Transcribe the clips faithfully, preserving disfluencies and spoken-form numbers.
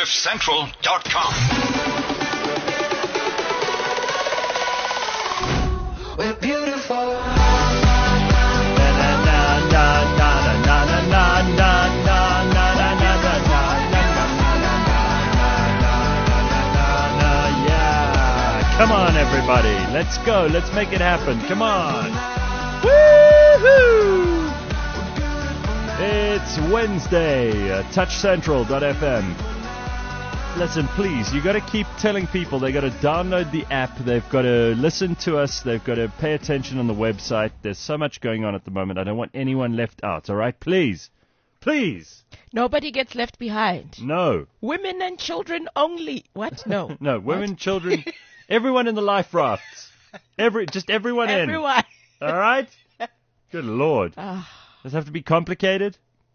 cliff central dot com. We're beautiful. Come on, everybody. Let's go. Let's make it happen. Come on. Woo-hoo! It's Wednesday. Uh, touch central dot f m. Listen, please, you got to keep telling people they got to download the app. They've got to listen to us. They've got to pay attention on the website. There's so much going on at the moment. I don't want anyone left out, all right? Please. Please. Nobody gets left behind. No. Women and children only. What? No. No, women, What? children, everyone in the life rafts. Every, just everyone, Everyone. in. All right? Good Lord. Ah. Does it have to be complicated?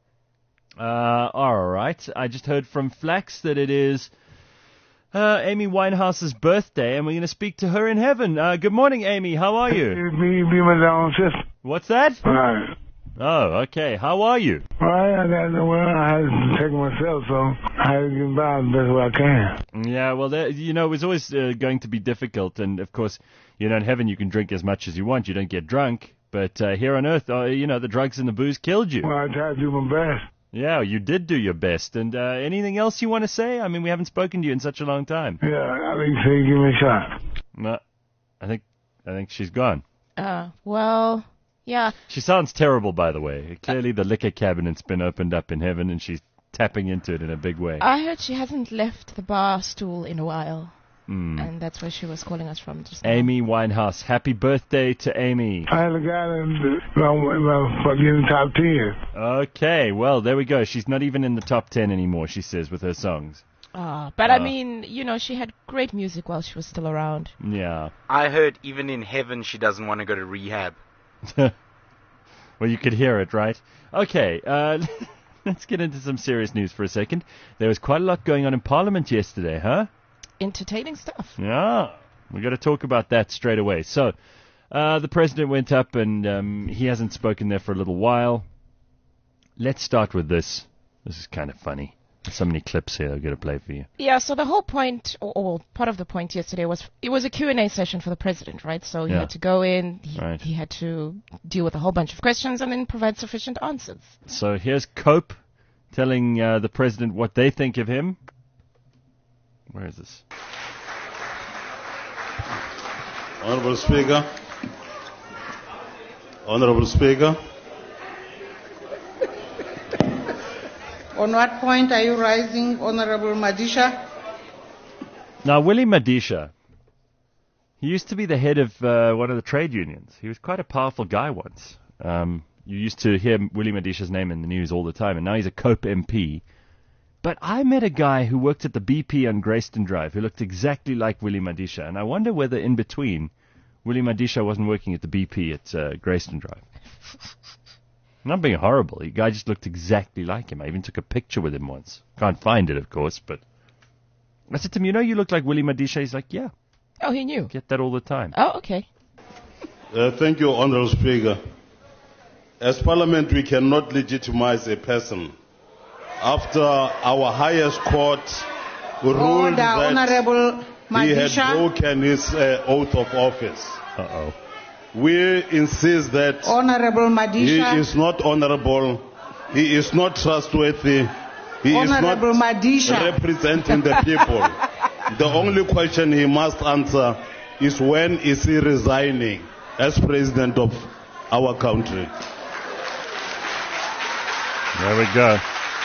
Uh, all right. I just heard from Flax that it is uh, Amy Winehouse's birthday, and we're going to speak to her in heaven. Uh, good morning, Amy. How are you? Be, be my down sister. What's that? Right. Oh, okay. How are you? Right, I got the well, I had to take myself, so I had to get by the best way I can. Yeah, well, there, you know, it was always uh, going to be difficult, and of course, you know, in heaven you can drink as much as you want. You don't get drunk. But uh, here on earth, uh, you know, the drugs and the booze killed you. Well, I tried to do my best. Yeah, you did do your best. And uh, anything else you want to say? I mean, we haven't spoken to you in such a long time. Yeah, I think so. You give me a shot. No, I think I think she's gone. Uh, well, yeah. She sounds terrible, by the way. Clearly, the liquor cabinet's been opened up in heaven, and she's tapping into it in a big way. I heard she hasn't left the bar stool in a while. Mm. And that's where she was calling us from just now. Amy Winehouse. Happy birthday to Amy. I had a guy that well, in the top ten. Okay, well, there we go. She's not even in the top ten anymore, she says, with her songs. Ah, but Uh. I mean, you know, she had great music while she was still around. Yeah. I heard even in heaven she doesn't want to go to rehab. Well, you could hear it, right? Okay, uh, let's get into some serious news for a second. There was quite a lot going on in Parliament yesterday, huh? Entertaining stuff. Yeah, we got to talk about that straight away. So, uh, the president went up and um, he hasn't spoken there for a little while. Let's start with this. This is kind of funny. There's so many clips here I've got to play for you. Yeah, so the whole point, or, or part of the point yesterday was, it was a Q and A session for the president, right? So he Yeah. had to go in, he, Right. he had to deal with a whole bunch of questions and then provide sufficient answers. So here's Cope telling uh, the president what they think of him. Where is this? Honorable Speaker, Honorable Speaker, On what point are you rising, Honorable Madisha? Now, Willie Madisha, he used to be the head of uh, one of the trade unions. He was quite a powerful guy once. Um, you used to hear Willie Madisha's name in the news all the time, and now he's a Cope M P. But I met a guy who worked at the B P on Grayston Drive who looked exactly like Willie Madisha, and I wonder whether in between Willie Madisha wasn't working at the B P at uh, Grayston Drive. I'm not being horrible. The guy just looked exactly like him. I even took a picture with him once. Can't find it, of course, but I said to him, you know, you look like Willie Madisha. He's like, yeah. Oh, he knew. Get that all the time. Oh, okay. uh, thank you, Honorable Speaker. As Parliament, we cannot legitimize a person after our highest court ruled Order, that Honorable he had Madisha. broken his uh, oath of office. Uh-oh. We insist that Honorable he Madisha. is not honorable, he is not trustworthy, he Honorable is not Madisha. representing the people. The only question he must answer is when is he resigning as president of our country. There we go.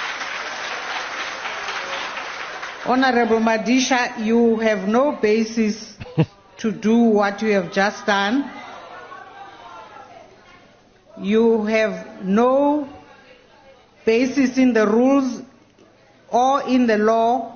Honorable Madisha, you have no basis to do what you have just done. You have no basis in the rules or in the law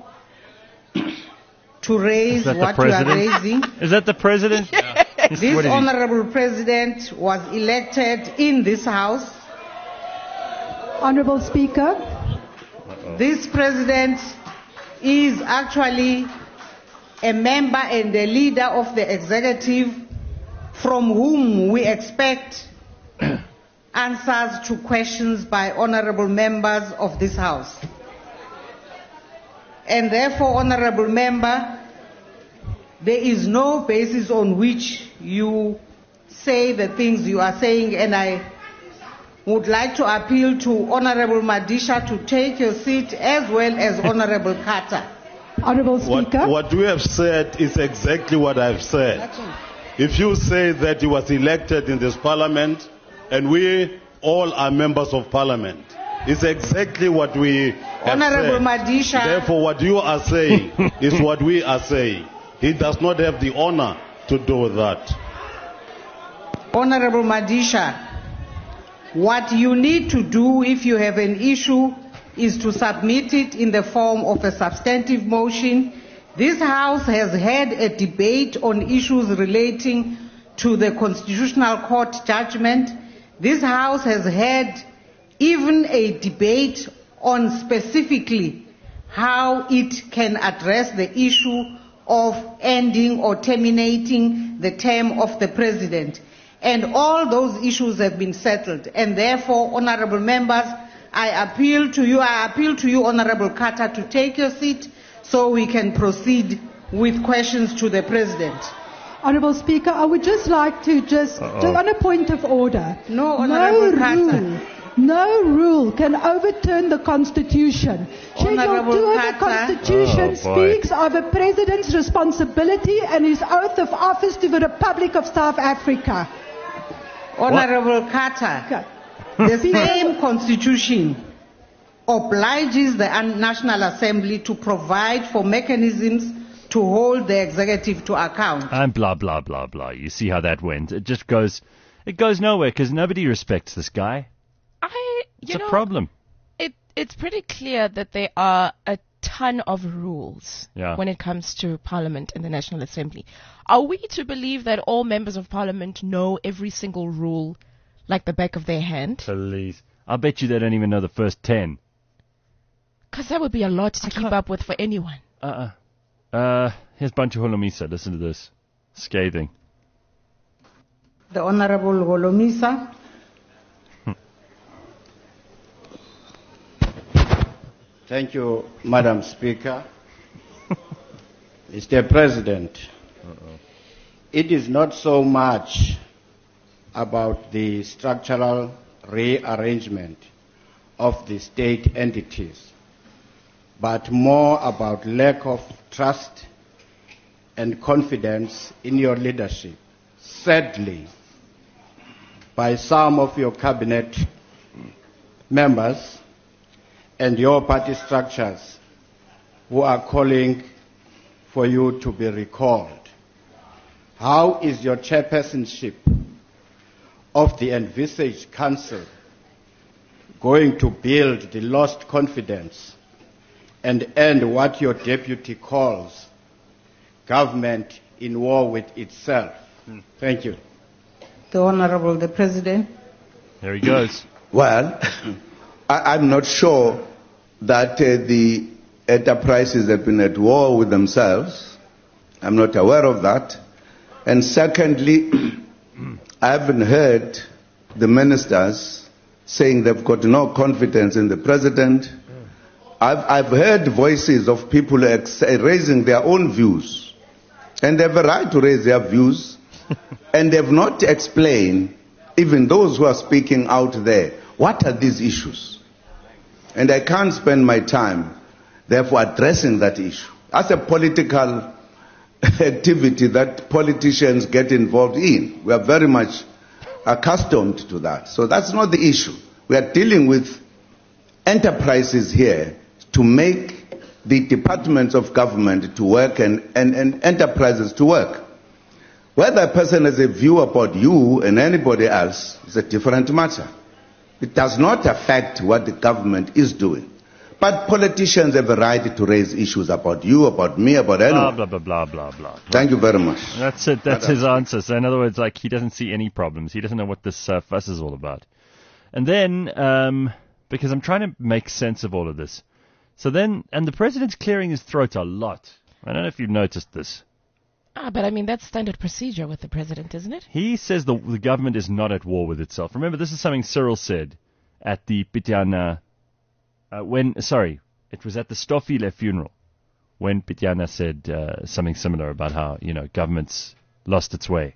to raise Is that the what you are president? raising. Is that the president? This What did he- honorable president was elected in this house. Honorable Speaker, This president is actually a member and a leader of the executive from whom we expect answers to questions by honorable members of this house. And therefore, Honorable Member, there is no basis on which you say the things you are saying, and I would like to appeal to Honorable Madisha to take your seat, as well as Honorable Carter. Honorable Speaker. What, what we have said is exactly what I've said. If you say that he was elected in this parliament and we all are members of parliament, it's exactly what we have Honorable said. Madisha. Therefore, what you are saying is what we are saying. He does not have the honor to do that. Honorable Madisha, what you need to do if you have an issue is to submit it in the form of a substantive motion. This House has had a debate on issues relating to the Constitutional Court judgment. This House has had even a debate on specifically how it can address the issue of ending or terminating the term of the President. And all those issues have been settled. And therefore, honorable members, I appeal to you, I appeal to you, Honorable Carter, to take your seat so we can proceed with questions to the President. Honorable Speaker, I would just like to just, just on a point of order. No, Honorable no Carter. Rule, no rule can overturn the Constitution. Schedule Honorable two of the Carter. Constitution Oh, boy. speaks of a President's responsibility and his oath of office to the Republic of South Africa. Honorable Carter, the same Constitution obliges the National Assembly to provide for mechanisms to hold the executive to account. And blah, blah, blah, blah. You see how that went. It just goes, it goes nowhere because nobody respects this guy. I, It's you a know, problem. It, it's pretty clear that there are a ton of rules Yeah. when it comes to Parliament and the National Assembly. Are we to believe that all members of Parliament know every single rule like the back of their hand? Please. I'll bet you they don't even know the first ten. Because that would be a lot to keep can't- up with for anyone. Uh-uh. Uh, here's Bantu Holomisa. Listen to this. Scathing. The Honorable Holomisa. Thank you, Madam Speaker. Mister President, Uh-oh. it is not so much about the structural rearrangement of the state entities, but more about lack of trust and confidence in your leadership. Sadly, by some of your cabinet members and your party structures who are calling for you to be recalled. How is your chairpersonship of the envisaged council going to build the lost confidence and end what your deputy calls government in war with itself? Thank you. The Honorable the President. There he goes. Well, I, I'm not sure that uh, the enterprises have been at war with themselves. I'm not aware of that. And secondly, I haven't heard the ministers saying they've got no confidence in the president. I've, I've heard voices of people ex- raising their own views. And they have a right to raise their views. And they've not explained, even those who are speaking out there, what are these issues? And I can't spend my time, therefore, addressing that issue. As a political activity that politicians get involved in, we are very much accustomed to that. So that's not the issue. We are dealing with enterprises here to make the departments of government to work and, and, and enterprises to work. Whether a person has a view about you and anybody else is a different matter. It does not affect what the government is doing. But politicians have a right to raise issues about you, about me, about anyone. Blah, blah, blah, blah, blah, blah. Thank you very much. That's it. That's his answer. So in other words, like, he doesn't see any problems. He doesn't know what this uh, fuss is all about. And then, um, because I'm trying to make sense of all of this. So then, and the president's clearing his throat a lot. I don't know if you've noticed this. Ah, but I mean, that's standard procedure with the president, isn't it? He says the, the government is not at war with itself. Remember, this is something Cyril said at the Pityana, uh, when, sorry, it was at the Stoffile funeral. when Pityana said uh, something similar about how, you know, government's lost its way.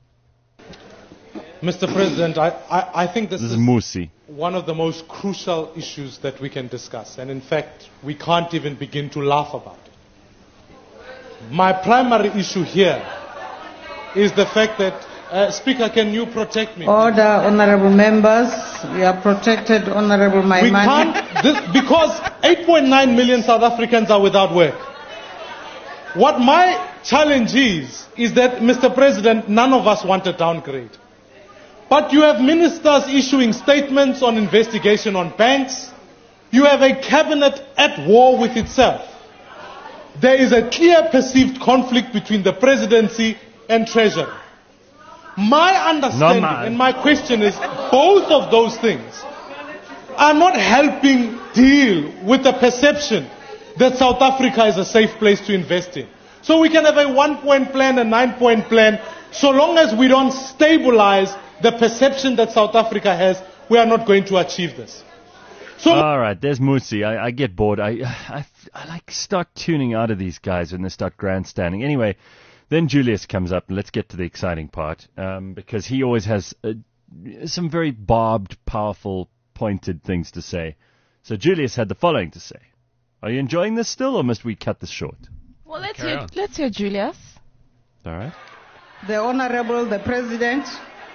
Mister President, I, I, I think this, This is is Musi. one of the most crucial issues that we can discuss. And in fact, we can't even begin to laugh about it. My primary issue here is the fact that, uh, Speaker, can you protect me? Order, honorable members. You are protected, honorable Maimane. We can't, this, because eight point nine million South Africans are without work. What my challenge is, is that, Mister President, none of us want a downgrade. But you have ministers issuing statements on investigation on banks. You have a cabinet at war with itself. There is a clear perceived conflict between the presidency and treasury. My understanding No, and my question is, both of those things are not helping deal with the perception that South Africa is a safe place to invest in. So we can have a one-point plan, a nine-point plan. So long as we don't stabilize the perception that South Africa has, we are not going to achieve this. So All right, there's Musi. I, I get bored. I, I, I like start tuning out of these guys when they start grandstanding. Anyway, then Julius comes up, and let's get to the exciting part, um, because he always has uh, some very barbed, powerful, pointed things to say. So Julius had the following to say. Are you enjoying this still, or must we cut this short? Well, let's Carry hear, on. let's hear Julius. All right. The Honorable, the President.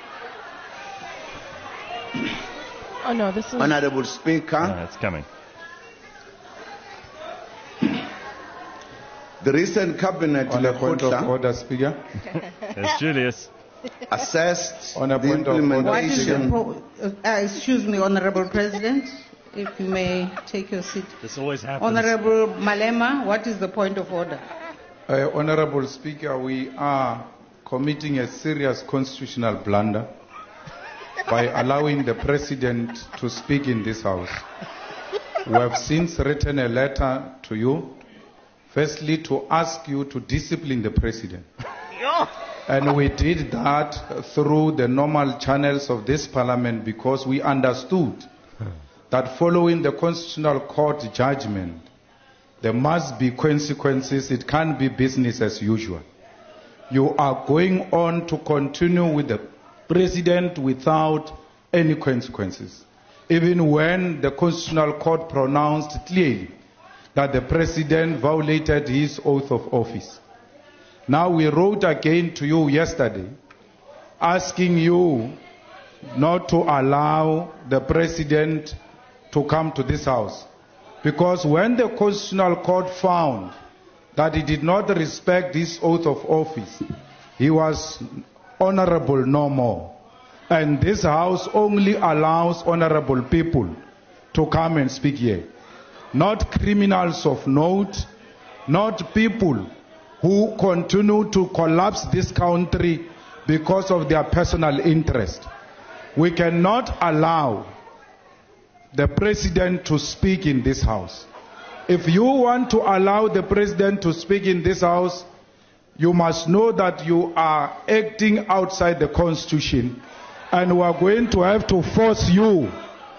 Oh, no, this is... Honorable Speaker, No, it's coming. the recent cabinet On a point of Lekgotla order, Speaker. There's Julius. assessed On a the point of order, What is the implementation. pro- uh, excuse me, Honorable President, if you may take your seat. This always happens. Honorable Malema, what is the point of order? Uh, Honorable Speaker, we are committing a serious constitutional blunder by allowing the President to speak in this House. We have since written a letter to you, firstly to ask you to discipline the President. And we did that through the normal channels of this Parliament because we understood that following the Constitutional Court judgment, there must be consequences. It can't be business as usual. You are going on to continue with the President without any consequences, even when the Constitutional Court pronounced clearly that the President violated his oath of office. Now we wrote again to you yesterday asking you not to allow the President to come to this House. Because when the Constitutional Court found that he did not respect his oath of office, he was honorable no more. And this House only allows honorable people to come and speak here. Not criminals of note, not people who continue to collapse this country because of their personal interest. We cannot allow the President to speak in this House. If you want to allow the President to speak in this House, you must know that you are acting outside the Constitution, and we are going to have to force you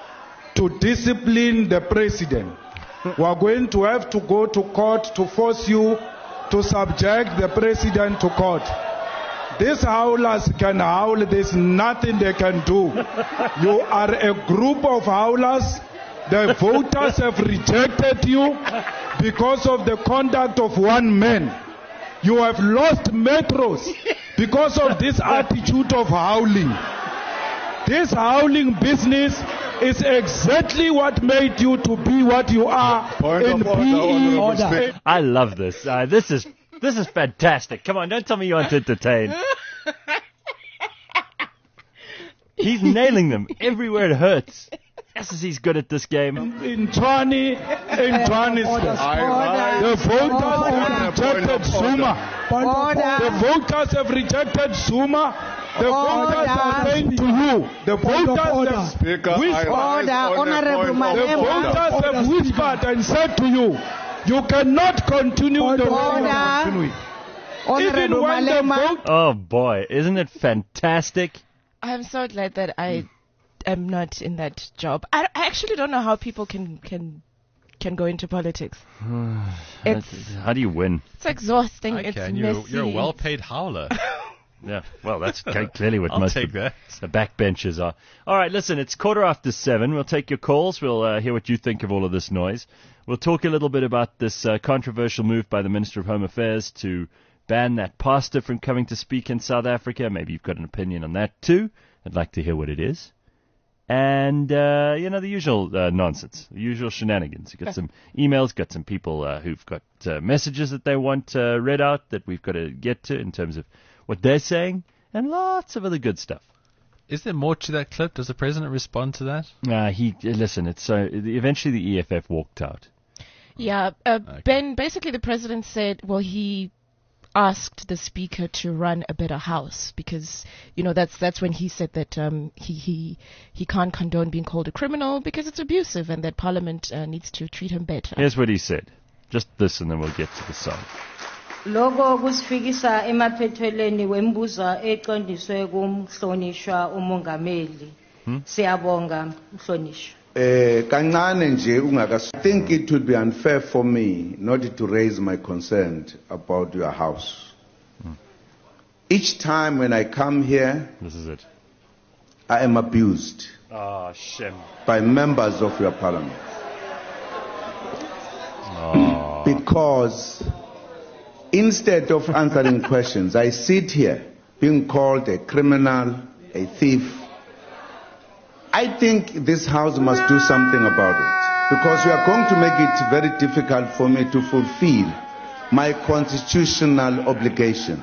to discipline the President. We are going to have to go to court to force you to subject the President to court. These howlers can howl, there's nothing they can do. You are a group of howlers. The voters have rejected you because of the conduct of one man. You have lost metros because of this attitude of howling. This howling business is exactly what made you to be what you are in P E. I love this. Uh, this is this is fantastic. Come on, don't tell me you aren't entertained. He's nailing them everywhere it hurts. Yes, he's good at this game. In Tshwane, in Johannesburg, the voters have rejected Zuma. The voters have rejected Zuma. The voters are saying to you, the voters have Speaker, whispered, Order, Honorable the Malema. voters have whispered and said to you, you cannot continue the way you are continuing. Even Honorable when the Malema. vote Oh boy, isn't it fantastic? I'm so glad that I am not in that job. I, I actually don't know how people can can can go into politics. It's How do you win? it's exhausting. I it's can. You're, messy. you're a well-paid howler. Yeah, well, that's ca- clearly what I'll most take of that. the backbenchers are. All right, listen, it's quarter after seven. We'll take your calls. We'll uh, hear what you think of all of this noise. We'll talk a little bit about this uh, controversial move by the Minister of Home Affairs to ban that pastor from coming to speak in South Africa. Maybe you've got an opinion on that too. I'd like to hear what it is. And, uh, you know, the usual uh, nonsense, the usual shenanigans. You've got some emails, got some people uh, who've got uh, messages that they want uh, read out that we've got to get to in terms of what they're saying, and lots of other good stuff. Is there more to that clip? Does the president respond to that? Uh, he listen. It's so eventually the E F F walked out. Yeah, uh, Ben, basically the president said, well, he asked the speaker to run a better house because, you know, that's that's when he said that um, he, he he can't condone being called a criminal because it's abusive and that Parliament uh, needs to treat him better. Here's what he said. Just this and then we'll get to the song. Logo kusifikisa emaphethelweni wembuza eqondiswe kumhlonishwa umongameli. Siyabonga mhlonishwa. Eh kancane nje ungakas I think it would be unfair for me not to raise my concern about your house. Hmm. Each time when I come here, this is it. I am abused. Oh, Shem. By members of your parliament. Oh. Because instead of answering questions, I sit here being called a criminal, a thief. I think this house must do something about it, because we are going to make it very difficult for me to fulfill my constitutional obligation.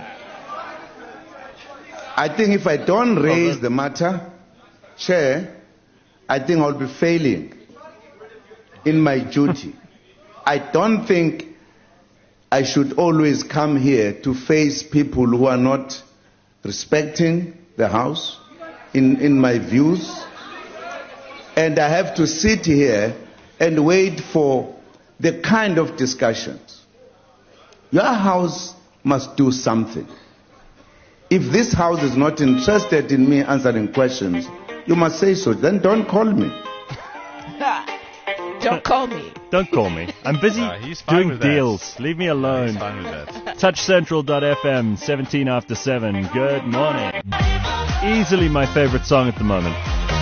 I think if I don't raise the matter, Chair, I think I'll be failing in my duty. I don't think I should always come here to face people who are not respecting the house in, in my views. And I have to sit here and wait for the kind of discussions. Your house must do something. If this house is not interested in me answering questions, you must say so. Then don't call me. Don't call me. Don't call me. I'm busy Uh, he's fine doing with that. deals. Leave me alone. He's fine with that. touch central dot f m, seventeen after seven. Good morning. Easily my favorite song at the moment.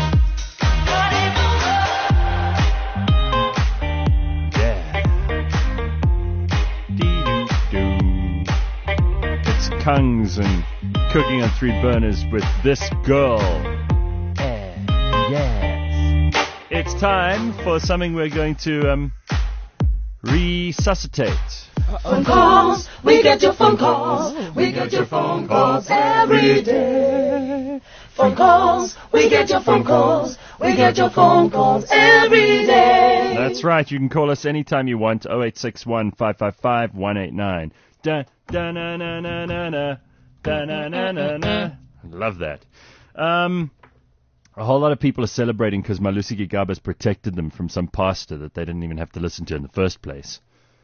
It's Kungs and Cooking on Three Burners with This Girl. Yeah. Yes. It's time for something we're going to um, resuscitate. Phone calls, we get your phone calls, we get your phone calls every day. Phone calls, we get your phone calls, we get your phone calls every day. That's right. You can call us anytime you want. oh eight six one, five five five, one eight nine. Da da na na na na na da na na na na. Love that. Um, a whole lot of people are celebrating because Malusi Gigaba's protected them from some pastor that they didn't even have to listen to in the first place.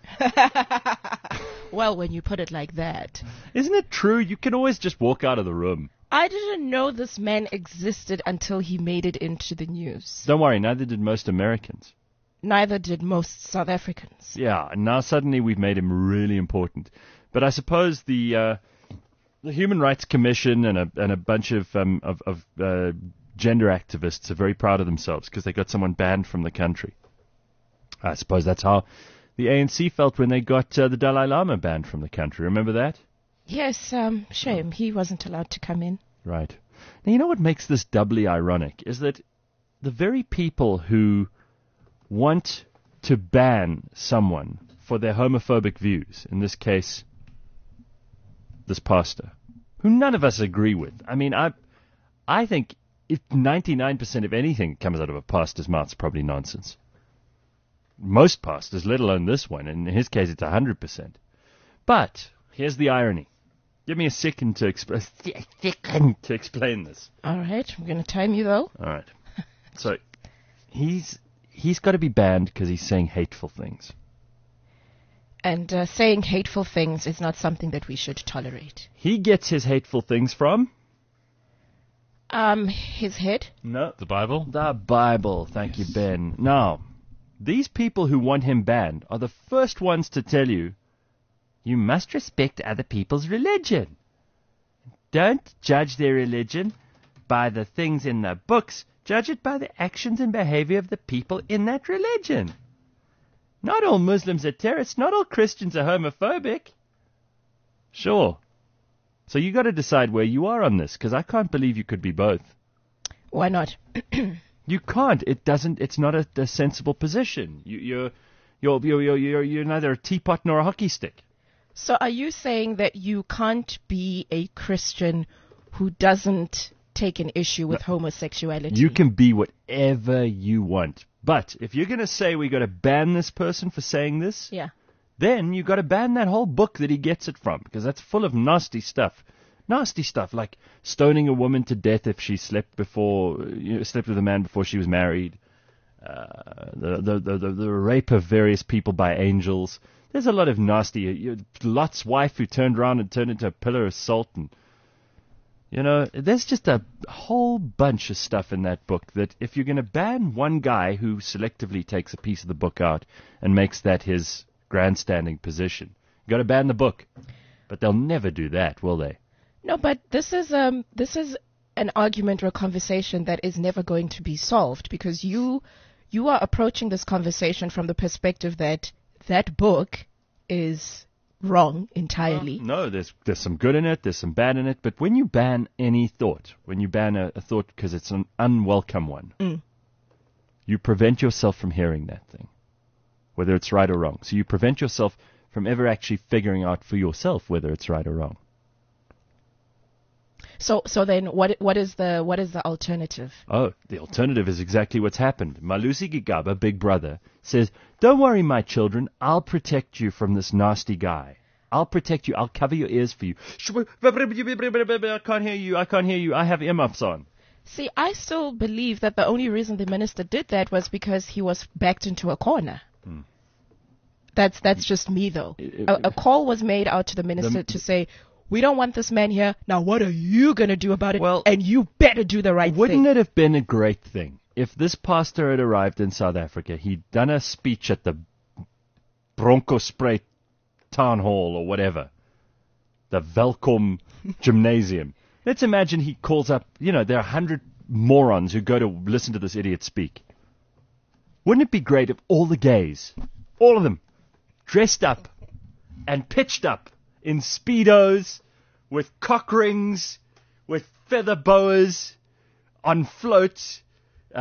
Well, when you put it like that. Isn't it true? You can always just walk out of the room. I didn't know this man existed until he made it into the news. Don't worry, neither did most Americans. Neither did most South Africans. Yeah, and now suddenly we've made him really important. But I suppose the uh, the Human Rights Commission and a and a bunch of um, of, of uh, gender activists are very proud of themselves because they got someone banned from the country. I suppose that's how the A N C felt when they got uh, the Dalai Lama banned from the country. Remember that? Yes, um, shame. He wasn't allowed to come in. Right. Now, you know what makes this doubly ironic is that the very people who want to ban someone for their homophobic views, in this case, this pastor, who none of us agree with. I mean, I I think if ninety-nine percent of anything that comes out of a pastor's mouth is probably nonsense. Most pastors, let alone this one, and in his case it's one hundred percent. But here's the irony. Give me a second to express second to explain this. All right, I'm going to time you though. All right. So he's he's got to be banned because he's saying hateful things. And uh, saying hateful things is not something that we should tolerate. He gets his hateful things from? Um, his head? No. The Bible? The Bible. Thank you, Ben. Now, These people who want him banned are the first ones to tell you, you must respect other people's religion. Don't judge their religion by the things in the books. Judge it by the actions and behavior of the people in that religion. Not all Muslims are terrorists. Not all Christians are homophobic. Sure. So you got to decide where you are on this, because I can't believe you could be both. Why not? You can't. It doesn't. It's not a, a sensible position. You, you're, you're, you're, you're, you're, you're neither a teapot nor a hockey stick. So are you saying that you can't be a Christian who doesn't take an issue with no. homosexuality? You can be whatever you want. But if you're going to say we got to ban this person for saying this, yeah. then you got to ban that whole book that he gets it from, because that's full of nasty stuff. Nasty stuff like stoning a woman to death if she slept before, you know, slept with a man before she was married, uh, the, the, the, the, the rape of various people by angels. There's a lot of nasty, you know, Lot's wife who turned around and turned into a pillar of salt. And, you know, there's just a whole bunch of stuff in that book that if you're going to ban one guy who selectively takes a piece of the book out and makes that his grandstanding position, you got to ban the book. But they'll never do that, will they? No, but this is um this is an argument or a conversation that is never going to be solved, because you you are approaching this conversation from the perspective that that book is wrong entirely. Well, no, there's there's some good in it, there's some bad in it, but when you ban any thought, when you ban a, a thought because it's an unwelcome one, mm. you prevent yourself from hearing that thing, whether it's right or wrong. So you prevent yourself from ever actually figuring out for yourself whether it's right or wrong. So, so then, what what is the what is the alternative? Oh, the alternative is exactly what's happened. Malusi Gigaba, Big Brother, says, "Don't worry, my children. I'll protect you from this nasty guy. I'll protect you. I'll cover your ears for you. I can't hear you. I can't hear you. I have earmuffs on." See, I still believe that the only reason the minister did that was because he was backed into a corner. Hmm. That's that's just me, though. A, a call was made out to the minister the, to say, we don't want this man here. Now, what are you going to do about it? Well, and you better do the right wouldn't thing. Wouldn't it have been a great thing if this pastor had arrived in South Africa, he'd done a speech at the Bronkhorstspruit Town Hall or whatever, the Welkom Gymnasium. Let's imagine he calls up, you know, there are a hundred morons who go to listen to this idiot speak. Wouldn't it be great if all the gays, all of them, dressed up and pitched up in Speedos, with cock rings, with feather boas, on floats, uh,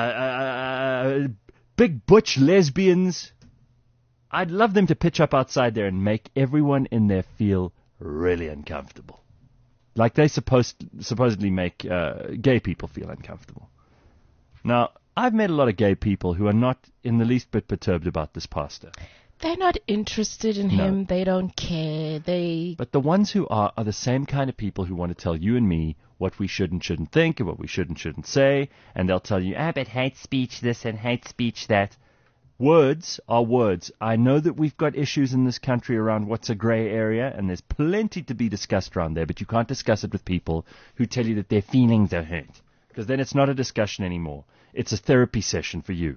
uh, big butch lesbians. I'd love them to pitch up outside there and make everyone in there feel really uncomfortable. Like they supposed supposedly make uh, gay people feel uncomfortable. Now, I've met a lot of gay people who are not in the least bit perturbed about this pastor. They're not interested in no. him. They don't care. They. But the ones who are are the same kind of people who want to tell you and me what we should and shouldn't think and what we should and shouldn't say. And they'll tell you, ah, but hate speech this and hate speech that. Words are words. I know that we've got issues in this country around what's a grey area, and there's plenty to be discussed around there, but you can't discuss it with people who tell you that their feelings are hurt. Because then it's not a discussion anymore. It's a therapy session for you.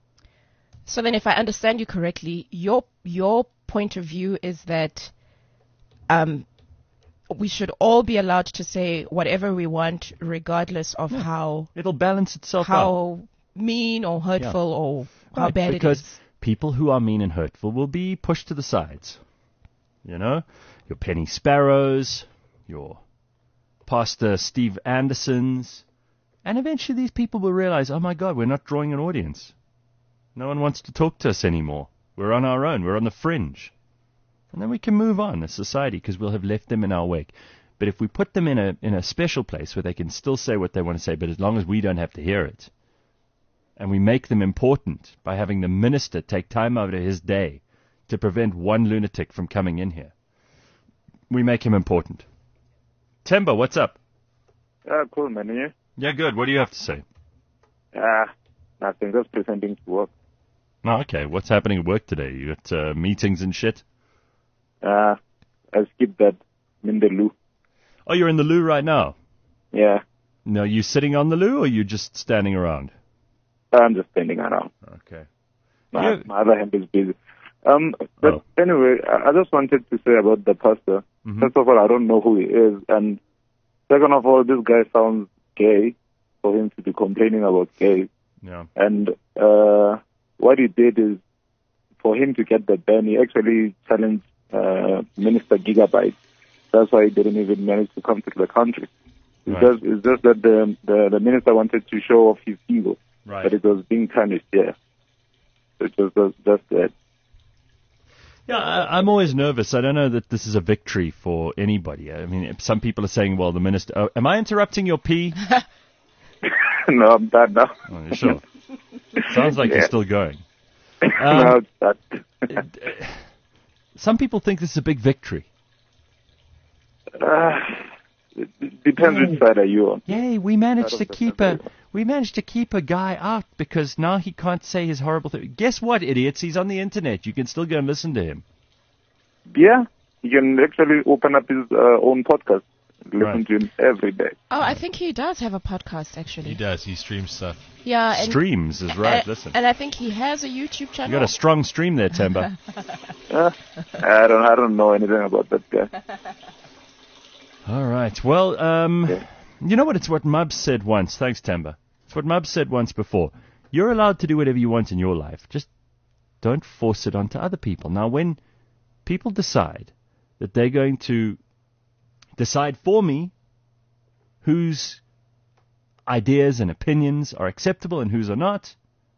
So then, if I understand you correctly, your your point of view is that um, we should all be allowed to say whatever we want, regardless of yeah. how it'll balance itself how out. mean or hurtful yeah. or how right, bad because it is. People who are mean and hurtful will be pushed to the sides. You know, your Penny Sparrows, your Pastor Steve Andersons, and eventually these people will realize, oh my God, we're not drawing an audience. No one wants to talk to us anymore. We're on our own. We're on the fringe. And then we can move on as society because we'll have left them in our wake. But if we put them in a in a special place where they can still say what they want to say, but as long as we don't have to hear it, and we make them important by having the minister take time out of his day to prevent one lunatic from coming in here, we make him important. Temba, what's up? Uh, cool, man. And you? Yeah, good. What do you have to say? Uh, nothing. Just presenting to work. Oh, okay. What's happening at work today? You got uh, meetings and shit? Uh, I skipped that. I'm in the loo. Oh, you're in the loo right now? Yeah. No, you sitting on the loo or you just standing around? I'm just standing around. Okay. my, Yeah. my other hand is busy. Um, but Oh. anyway, I, I just wanted to say about the pastor. Mhm. First of all, I don't know who he is, and second of all, this guy sounds gay for him to be complaining about gays. Yeah. And uh, what he did is, for him to get the ban, he actually challenged uh, Minister Gigabyte. That's why he didn't even manage to come to the country. It's, Right. just, it's just that the, the the minister wanted to show off his ego, Right. but it was being punished. Yeah, it was just, just that. Yeah, I, I'm always nervous. I don't know that this is a victory for anybody. I mean, some people are saying, well, the minister... Oh, am I interrupting your pee? No, I'm done now. Oh, you sure? Sounds like Yeah. you're still going. No, Um, it's done. some people think this is a big victory. Uh, it it depends which side are you on. Yay, we managed Out to of the keep a we managed to keep a guy out because now he can't say his horrible thing. Guess what, idiots? He's on the internet. You can still go and listen to him. Yeah, you can actually open up his uh, own podcast, listen Right. to him every day. Oh, I think he does have a podcast, actually. He does. He streams stuff. Yeah. And, Streams is right. and- Listen, And I think he has a YouTube channel. you got a strong stream there, Temba. Uh, I don't, I don't know anything about that guy. All right. Well, um, you know what? It's what Mubs said once. Thanks, Temba. It's what Mubs said once before. You're allowed to do whatever you want in your life. Just don't force it onto other people. Now, when people decide that they're going to decide for me whose ideas and opinions are acceptable and whose are not,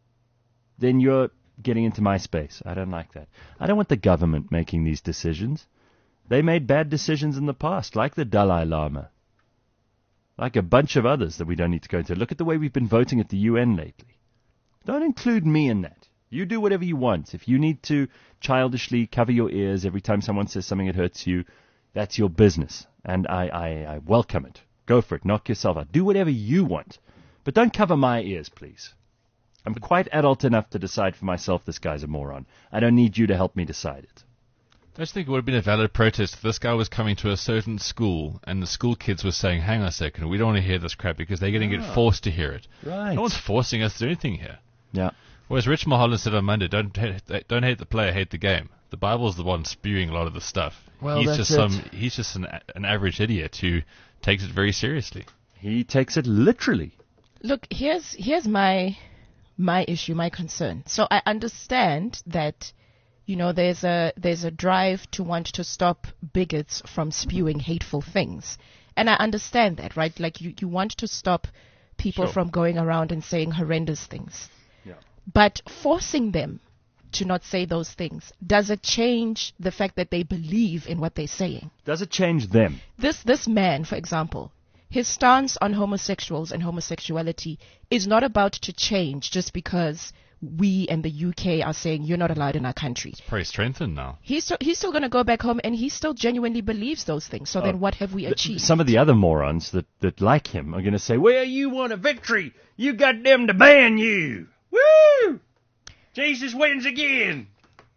then you're getting into my space. I don't like that. I don't want the government making these decisions. They made bad decisions in the past, like the Dalai Lama, like a bunch of others that we don't need to go into. Look at the way we've been voting at the U N lately. Don't include me in that. You do whatever you want. If you need to childishly cover your ears every time someone says something that hurts you, that's your business, and I, I, I welcome it. Go for it. Knock yourself out. Do whatever you want, but don't cover my ears, please. I'm quite adult enough to decide for myself this guy's a moron. I don't need you to help me decide it. Don't you think it would have been a valid protest if this guy was coming to a certain school and the school kids were saying, hang on a second, we don't want to hear this crap because they're going to Ah. get forced to hear it. Right. No one's forcing us to do anything here. Yeah. Whereas Rich Mulholland said on Monday, don't hate, don't hate the player, hate the game. The Bible's the one spewing a lot of the stuff. Well, he's that's just it. some he's just an an average idiot who takes it very seriously. He takes it literally. Look, here's here's my my issue, my concern. So I understand that, you know, there's a there's a drive to want to stop bigots from spewing hateful things, and I understand that, right? Like you, you want to stop people Sure. from going around and saying horrendous things. Yeah. But forcing them to not say those things, does it change the fact that they believe in what they're saying? Does it change them? This this man, for example, his stance on homosexuals and homosexuality is not about to change just because we and the U K are saying you're not allowed in our country. Probably strengthened now. He's still, he's still going to go back home and he still genuinely believes those things. So Oh. then what have we Th- achieved? Some of the other morons that, that like him are going to say, well, you want a victory. You got them to ban you. Woo! Jesus wins again.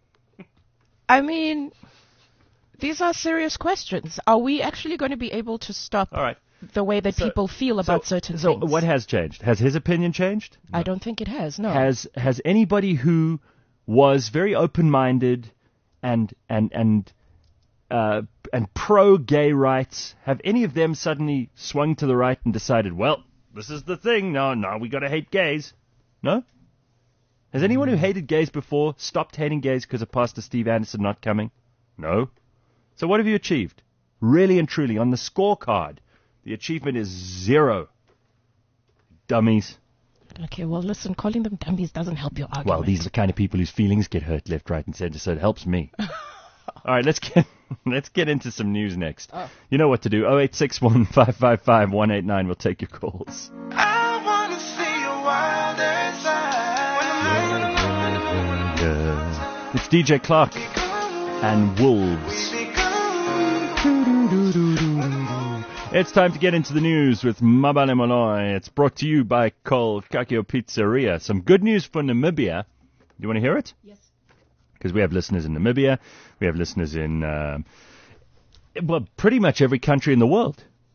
I mean, these are serious questions. Are we actually going to be able to stop All right. the way that people feel about certain So things? what has changed? Has his opinion changed? I don't think it has, no. Has has anybody who was very open-minded and and and uh, and pro-gay rights, have any of them suddenly swung to the right and decided, well, this is the thing. No, no, we got to hate gays? No. Has anyone who hated gays before stopped hating gays because of Pastor Steve Anderson not coming? No. So what have you achieved? Really and truly, on the scorecard, the achievement is zero. Dummies. Okay, well, listen, calling them dummies doesn't help your argument. Well, these are the kind of people whose feelings get hurt left, right, and center, so it helps me. All right, let's get let's get into some news next. Oh. You know what to do. oh eight six one, five five five, one eight nine. We'll take your calls. I wanna see your wilder side. It's D J Clark and Wolves. It's time to get into the news with Mabale Moloi. It's brought to you by Col Kakio Pizzeria. Some good news for Namibia. You want to hear it? Yes. Because we have listeners in Namibia. We have listeners in, um, well, pretty much every country in the world.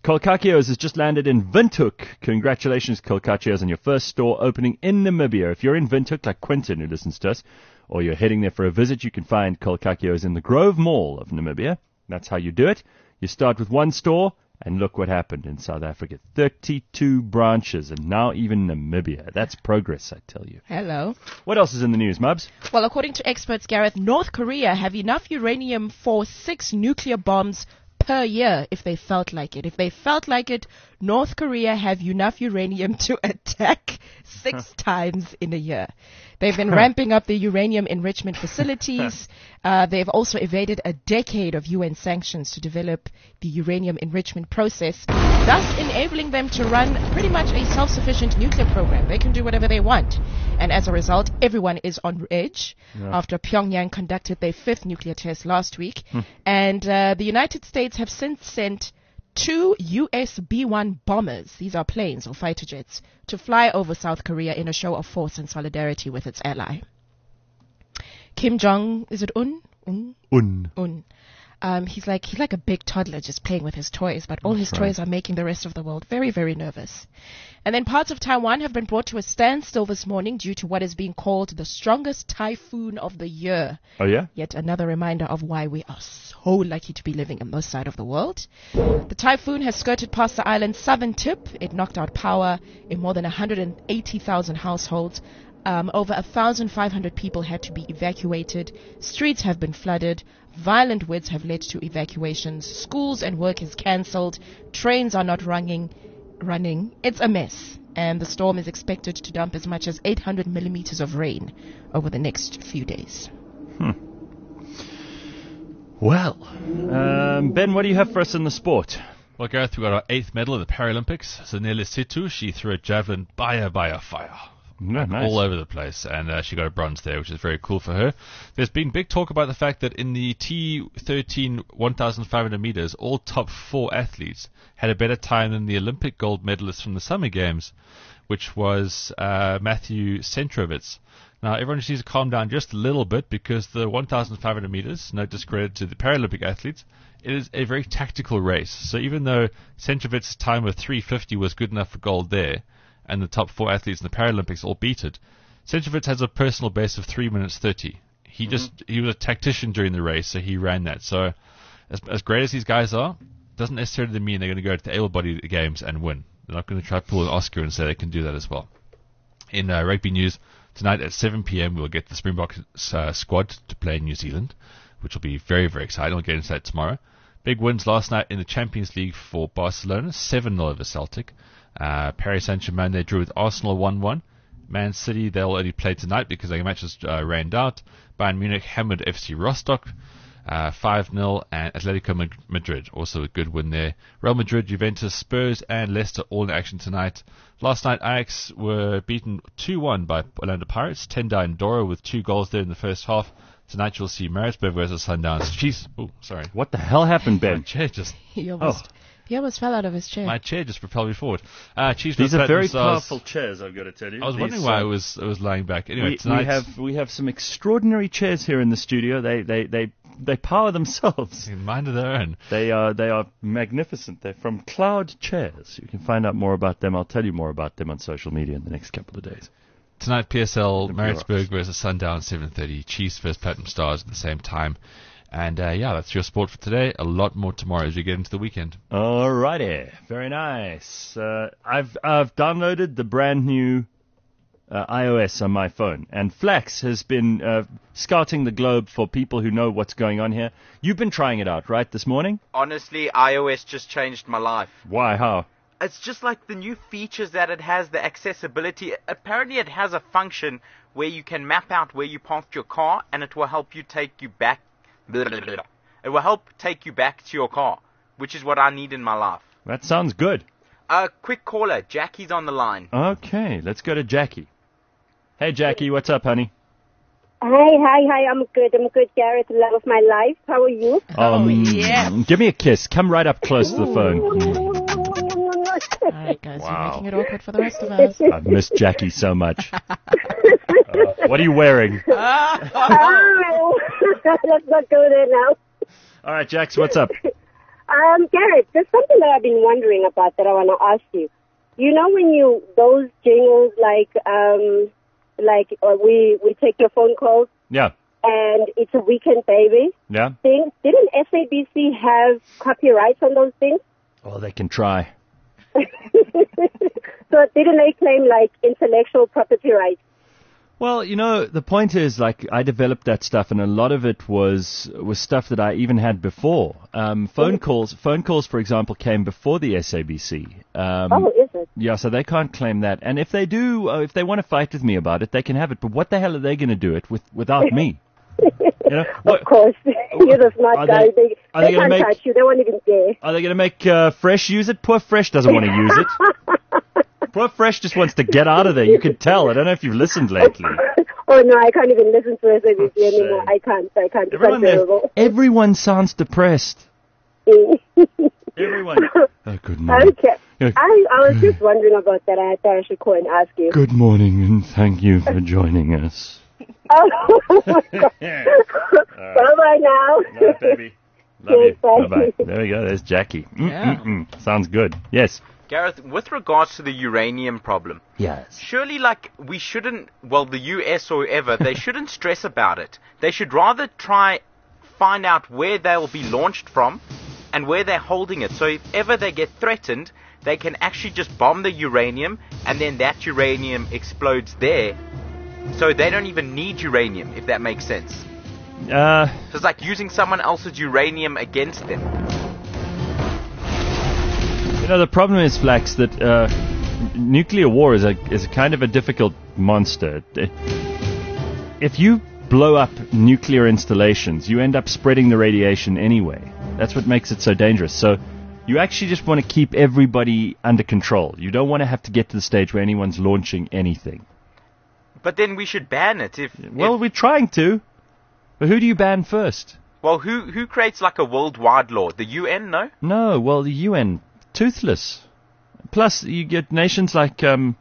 Kolkakios has just landed in Windhoek. Congratulations, Kolkakios, on your first store opening in Namibia. If you're in Windhoek, like Quentin, who listens to us, or you're heading there for a visit, you can find Kolkakios in the Grove Mall of Namibia. That's how you do it. You start with one store, and look what happened in South Africa. thirty-two branches, and now even Namibia. That's progress, I tell you. Hello. What else is in the news, Mubs? Well, according to experts, Gareth, North Korea have enough uranium for six nuclear bombs per year if they felt like it. If they felt like it, North Korea have enough uranium to attack six times in a year. They've been ramping up their uranium enrichment facilities. Uh, they've also evaded a decade of U N sanctions to develop the uranium enrichment process, thus enabling them to run pretty much a self-sufficient nuclear program. They can do whatever they want. And as a result, everyone is on edge yeah. after Pyongyang conducted their fifth nuclear test last week. Hmm. And uh, the United States have since sent two U S B one bombers, these are planes or fighter jets, to fly over South Korea in a show of force and solidarity with its ally. Kim Jong, is it Un? Un. Un. Un. Um, he's like he's like a big toddler just playing with his toys, but all That's his right. toys are making the rest of the world very, very nervous. And then parts of Taiwan have been brought to a standstill this morning due to what is being called the strongest typhoon of the year. Oh, yeah? Yet another reminder of why we are so lucky to be living on this side of the world. The typhoon has skirted past the island's southern tip. It knocked out power in more than one hundred eighty thousand households. Um, over one thousand five hundred people had to be evacuated. Streets have been flooded. Violent winds have led to evacuations. Schools and work is cancelled. Trains are not running. running. It's a mess. And the storm is expected to dump as much as eight hundred millimeters of rain over the next few days. Hmm. Well, um, Ben, what do you have for us in the sport? Well, Gareth, we got our eighth medal at the Paralympics. Zanele Situ, she threw a javelin baya baya fire. No, nice. All over the place, and uh, she got a bronze there, which is very cool for her. There's been big talk about the fact that in the T thirteen one thousand five hundred meters, all top four athletes had a better time than the Olympic gold medalist from the Summer Games, which was uh, Matthew Centrovitz. Now, everyone just needs to calm down just a little bit, because the one thousand five hundred meters, no discredit to the Paralympic athletes, it is a very tactical race. So even though Centrovitz's time of three fifty was good enough for gold there, and the top four athletes in the Paralympics all beat it, Centrovitz has a personal best of three minutes thirty. He mm-hmm. just he was a tactician during the race, so he ran that. So as, as great as these guys are, doesn't necessarily mean they're going to go to the able-bodied games and win. They're not going to try to pull an Oscar and say they can do that as well. In uh, rugby news, tonight at seven p.m. we'll get the Springboks uh, squad to play in New Zealand, which will be very, very exciting. We'll get into that tomorrow. Big wins last night in the Champions League for Barcelona, seven nil over Celtic. Uh, Paris Saint-Germain, they drew with Arsenal one one. Man City, they'll only play tonight because their matches uh, ran out. Bayern Munich hammered F C Rostock uh, five nil, and Atletico Madrid, also a good win there. Real Madrid, Juventus, Spurs, and Leicester all in action tonight. Last night, Ajax were beaten two one by Orlando Pirates. Tendai and Dora with two goals there in the first half. Tonight you'll see Maritzburg versus Sundowns. Jeez, oh, sorry. What the hell happened, Ben? My chair just... He almost... Oh. He almost fell out of his chair. My chair just propelled me forward. Uh, Chiefs These are very stars. powerful chairs, I've got to tell you. I was These, wondering why uh, I was I was lying back. Anyway, we, tonight we have we have some extraordinary chairs here in the studio. They they they, they power themselves. In mind of their own. They are they are magnificent. They're from Cloud Chairs. You can find out more about them. I'll tell you more about them on social media in the next couple of days. Tonight, P S L Maritzburg versus Sundowns, seven thirty. Chiefs versus Platinum Stars at the same time. And, uh, yeah, that's your sport for today. A lot more tomorrow as we get into the weekend. Alrighty. Very nice. Uh, I've I've downloaded the brand new uh, iOS on my phone. And Flax has been uh, scouting the globe for people who know what's going on here. You've been trying it out, right, this morning? Honestly, iOS just changed my life. Why? How? It's just like the new features that it has, the accessibility. Apparently it has a function where you can map out where you parked your car, and it will help you take you back. It will help take you back to your car, which is what I need in my life. That sounds good. Uh, quick caller. Jackie's on the line. Okay, let's go to Jackie. Hey, Jackie, what's up, honey? Hi, hi, hi. I'm good. I'm good, Gareth. Love of my life. How are you? Um, oh, yeah. Give me a kiss. Come right up close to the phone. All right, guys, wow. You're making it awkward for the rest of us. I've missed Jackie so much. uh, what are you wearing? Oh, let's not go there now. All right, Jax, what's up? Um, Garrett, there's something that I've been wondering about that I want to ask you. You know when you, those jingles like, um, like uh, we, we take your phone calls Yeah. and it's a weekend baby Yeah. thing. Didn't S A B C have copyrights on those things? Well, they can try. So didn't they claim like intellectual property rights? Well, you know, the point is, like, I developed that stuff, and a lot of it was was stuff that I even had before. Um, phone calls, phone calls, for example, came before the S A B C. Um, Oh, is it? Yeah, so they can't claim that. And if they do, uh, if they want to fight with me about it, they can have it. But what the hell are they going to do it with without me? You know, what, Of course. You're the smart Are guy. they- They, are they, they gonna can't make- touch you. They won't even care. Are they going to make uh, Fresh use it? Poor Fresh doesn't want to use it. Poor Fresh just wants to get out of there. You can tell. I don't know if you've listened lately. Oh, no, I can't even listen to S A B C anymore. I can't. I can't. It's Everyone, there, unbearable. everyone sounds depressed. Everyone. Oh, good morning. Okay. Yeah. I, I was just wondering about that. I thought I should call and ask you. Good morning, and thank you for joining us. Oh, my God. Bye-bye now. Bye, baby. Love Okay, you. bye. Bye-bye. There we go. There's Jackie. Mm-mm-mm. Sounds good. Yes. Gareth, with regards to the uranium problem, Yes. surely, like, we shouldn't, well, the U S or whoever, they shouldn't stress about it. They should rather try find out where they'll be launched from and where they're holding it. So if ever they get threatened, they can actually just bomb the uranium, and then that uranium explodes there. So they don't even need uranium, if that makes sense. Uh, So it's like using someone else's uranium against them. you know, the problem is, Flax, that uh, nuclear war is a is a kind of a difficult monster. If you blow up nuclear installations, you end up spreading the radiation anyway. That's what makes it so dangerous. So you actually just want to keep everybody under control. You don't want to have to get to the stage where anyone's launching anything. But then we should ban it if... Well, if, we're trying to. But who do you ban first? well, who who creates like a worldwide law? The U N, no? No, well, the U N, toothless. Plus, you get nations like um,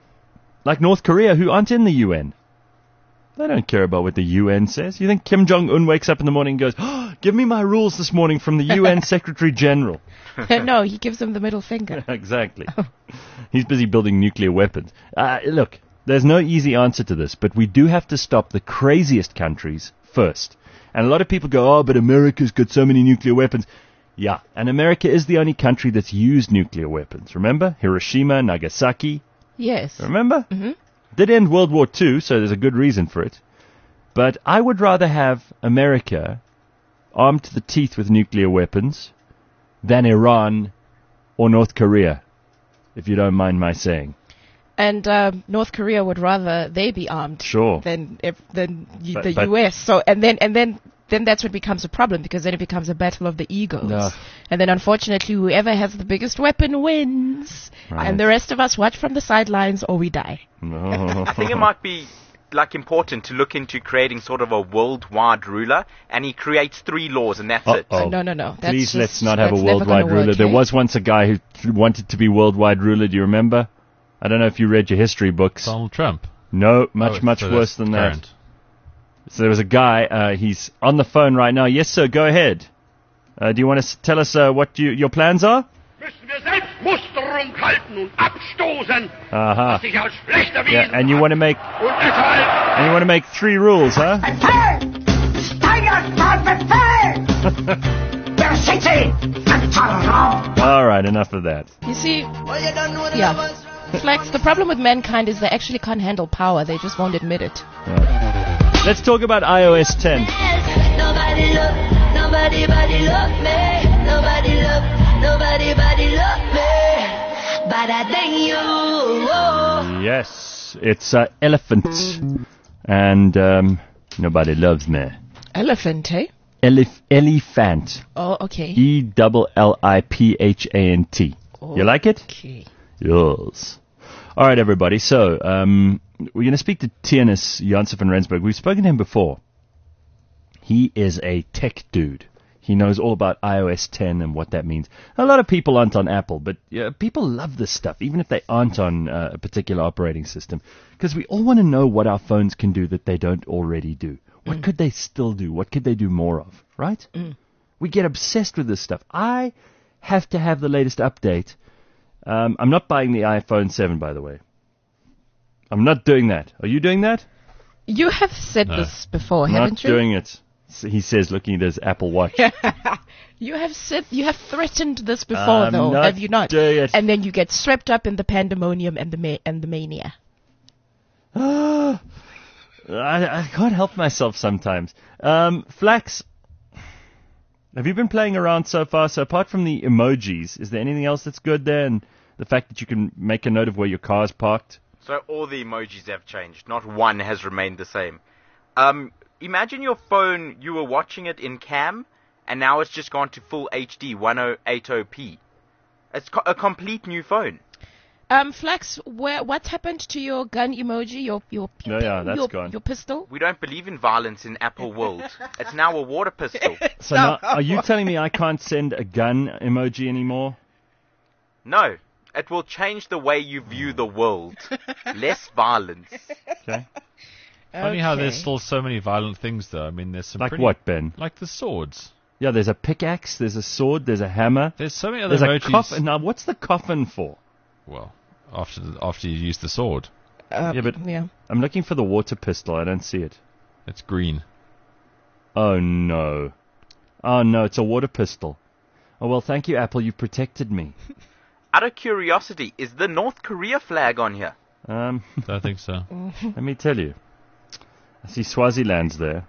like North Korea who aren't in the U N. They don't care about what the U N says. You think Kim Jong-un wakes up in the morning and goes, oh, give me my rules this morning from the U N Secretary General? No, he gives them the middle finger. Exactly. He's busy building nuclear weapons. Uh, look, there's no easy answer to this, but we do have to stop the craziest countries first. And a lot of people go, oh, but America's got so many nuclear weapons. Yeah, and America is the only country that's used nuclear weapons. Remember? Hiroshima, Nagasaki. Yes. Remember? Mm-hmm. Did end World War Two, so there's a good reason for it. But I would rather have America armed to the teeth with nuclear weapons than Iran or North Korea, if you don't mind my saying. And uh, North Korea would rather they be armed Sure. than if, than y- But- the but- U S. So and then and then then that's what becomes a problem, because then it becomes a battle of the egos. No. And then unfortunately, whoever has the biggest weapon wins, Right. and the rest of us watch from the sidelines or we die. No. I think it might be like important to look into creating sort of a worldwide ruler, and he creates three laws, and that's it. Uh-oh. No, no, no. That's Please just- let's not have a that's never worldwide gonna work, ruler. There eh? was once a guy who th- wanted to be worldwide ruler. Do you remember? I don't know if you read your history books. Donald Trump. No, much, Oh, much so worse that's than current. that. So there was a guy, uh, he's on the phone right now. Yes, sir, go ahead. Uh, do you want to s- tell us uh, what you, your plans are? Müssen wir Selbstmusterung halten und abstoßen, Aha. was sich als schlecht erwiesen Yeah, and you want to make und deshalb and you want to make three rules, huh? All right, enough of that. You see, yeah. Flex, the problem with mankind is they actually can't handle power. They just won't admit it. Yeah. Let's talk about i O S ten. Nobody look, nobody body look me. Nobody look, nobody body look me. But I think you. Oh. Yes, it's uh, elephant, and um, nobody loves me. Elephant, eh? Elif- elephant. Oh, okay. E double L I P H A N T. You like it? Okay. Yes. All right, everybody. So um, we're going to speak to Tianus Janssen van Rensburg. We've spoken to him before. He is a tech dude. He knows all about i O S ten and what that means. A lot of people aren't on Apple, but yeah, people love this stuff, even if they aren't on uh, a particular operating system, because we all want to know what our phones can do that they don't already do. What Mm. could they still do? What could they do more of, right? Mm. We get obsessed with this stuff. I have to have the latest update. Um, I'm not buying the iPhone seven, by the way. I'm not doing that. Are you doing that? You have said No. this before, I'm haven't not you? doing it. S- He says, looking at his Apple Watch. You have said you have threatened this before, I'm though, not have you not? doing it. And then you get swept up in the pandemonium and the ma- and the mania. I, I can't help myself sometimes. Um, Flax, have you been playing around so far? So apart from the emojis, is there anything else that's good there? And the fact that you can make a note of where your car's parked? So all the emojis have changed. Not one has remained the same. Um, imagine your phone, you were watching it in cam, and now it's just gone to full H D, ten eighty p. It's co- a complete new phone. Um, Flax, where what happened to your gun emoji? Your your No, yeah, that's your, gone. your pistol? We don't believe in violence in Apple world. It's now a water pistol. So now, are you telling me I can't send a gun emoji anymore? No, it will change the way you view the world. Less violence. Okay. Funny how there's Okay. still so many violent things, though. I mean, there's some Like pretty, what, Ben? Like the swords. Yeah, there's a pickaxe, there's a sword, there's a hammer. There's so many other There's emojis. a coffin. Now, what's the coffin for? Well, after after you use the sword, Uh, yeah, but yeah. I'm looking for the water pistol. I don't see it. it's green. Oh, no. Oh, no, it's a water pistol. Oh, well, thank you, Apple. You protected me. Out of curiosity, is the North Korea flag on here? Um, I think so. let me tell you. I see Swaziland's there.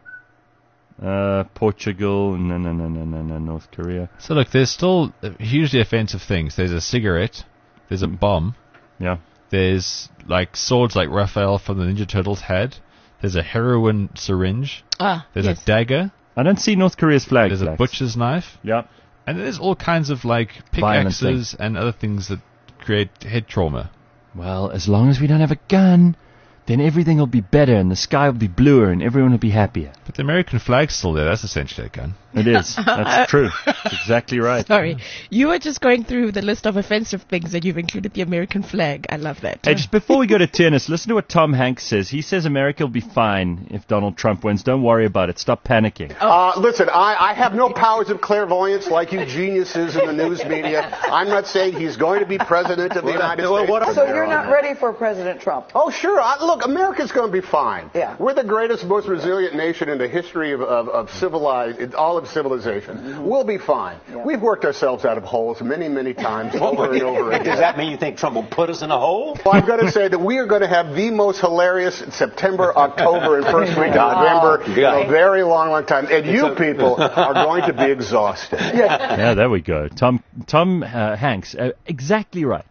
Uh, Portugal, no, no, no, no, no, no, North Korea. So look, there's still uh, hugely offensive things. There's a cigarette. There's a bomb. Yeah. There's like swords like Raphael from the Ninja Turtles had. There's a heroin syringe. Ah, There's yes. a dagger. I don't see North Korea's flag. There's a Flax. butcher's knife. Yeah. And there's all kinds of like Violent pickaxes and other things that create head trauma. Well, as long as we don't have a gun, then everything will be better and the sky will be bluer and everyone will be happier. But the American flag's still there. That's essentially a gun. It is. That's true. That's exactly right. Sorry, you were just going through the list of offensive things and you've included the American flag. I love that. Hey, just before we go to tennis, listen to what Tom Hanks says. He says America will be fine if Donald Trump wins. Don't worry about it. Stop panicking. Uh, listen, I, I have no powers of clairvoyance like you geniuses in the news media. I'm not saying he's going to be president of the United States. So you're not ready for President Trump? Oh, sure. I, look, America's going to be fine. Yeah. We're the greatest, most resilient nation in the history of, of, of civilized, in all of civilization. Mm-hmm. We'll be fine. Yeah. We've worked ourselves out of holes many, many times over and over again. Does that mean you think Trump will put us in a hole? Well, I'm going to say that we are going to have the most hilarious September, October, and first week of November in a very long, long time. And you people are going to be exhausted. Yeah, there we go. Tom Tom uh, Hanks, uh, exactly right.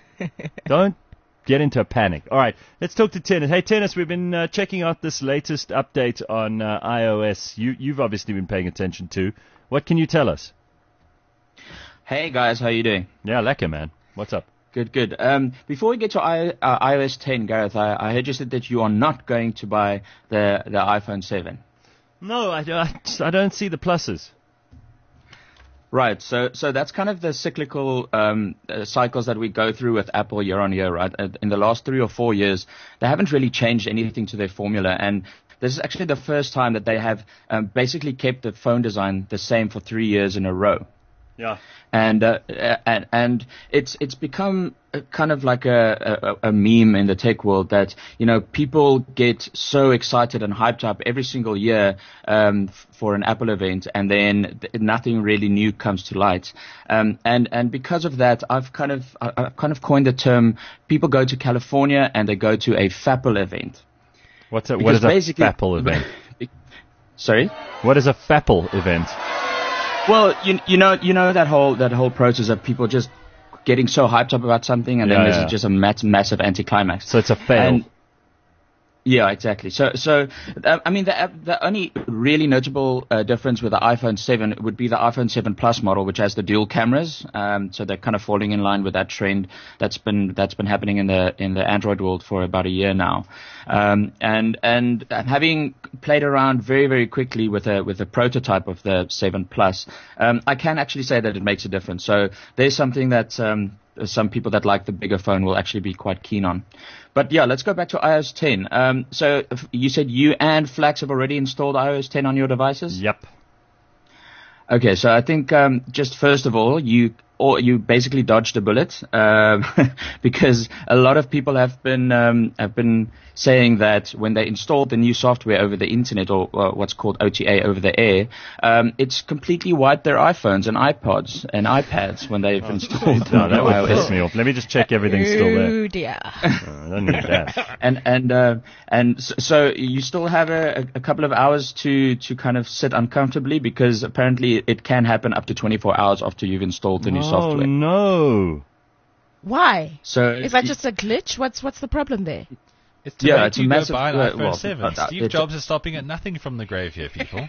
Don't get into a panic. All right, let's talk to Tennis. Hey, Tennis, we've been uh, checking out this latest update on uh, iOS. You, you've obviously been paying attention to. What can you tell us? Hey guys, how you doing? Yeah, lekker, man. What's up? Good, good. Um, before we get to I, uh, iOS ten, Gareth, I, I heard you said that you are not going to buy the the iPhone seven. No, I, I, I don't see the pluses. Right, so so that's kind of the cyclical um, uh, cycles that we go through with Apple year on year, right? Uh, in the last three or four years, they haven't really changed anything to their formula, and this is actually the first time that they have um, basically kept the phone design the same for three years in a row. Yeah. And uh, and and it's it's become a, kind of like a, a a meme in the tech world that, you know, people get so excited and hyped up every single year um, f- for an Apple event, and then th- nothing really new comes to light. Um, and and because of that, I've kind of I, I've kind of coined the term. People go to California and they go to a Fapple event. What's a, what Because is a basically- Fapple event? Sorry? What is a Fapple event? Well, you you know you know that whole that whole process of people just getting so hyped up about something, and Yeah, then there's yeah. just a mat- massive anticlimax. So it's a fail. And, yeah, exactly. So, so uh, I mean, the the only really notable uh, difference with the iPhone seven would be the iPhone seven Plus model, which has the dual cameras. Um, so they're kind of falling in line with that trend that's been that's been happening in the in the Android world for about a year now. Um, and and having played around very very quickly with a with a prototype of the seven Plus, um, I can actually say that it makes a difference. So there's something that um, some people that like the bigger phone will actually be quite keen on. But yeah, let's go back to iOS ten. Um, so if you said you and Flax have already installed iOS ten on your devices? Yep. Okay, so I think um, just first of all, you or you basically dodged a bullet um, because a lot of people have been um, have been saying that when they installed the new software over the internet or, or what's called O T A over the air, um, it's completely wiped their iPhones and iPods and iPads when they've oh, installed. No, that would piss me off. Let me just check everything's still there. Oh dear. Oh, I don't need that. and and uh, and so, so you still have a, a couple of hours to to kind of sit uncomfortably because apparently it can happen up to twenty-four hours after you've installed the new oh, software. Oh no! Why? So is that just a glitch? What's what's the problem there? It's too yeah, late it's to a go massive, buy an uh, iPhone well, seven. uh, Steve Jobs is stopping at nothing from the grave here, people.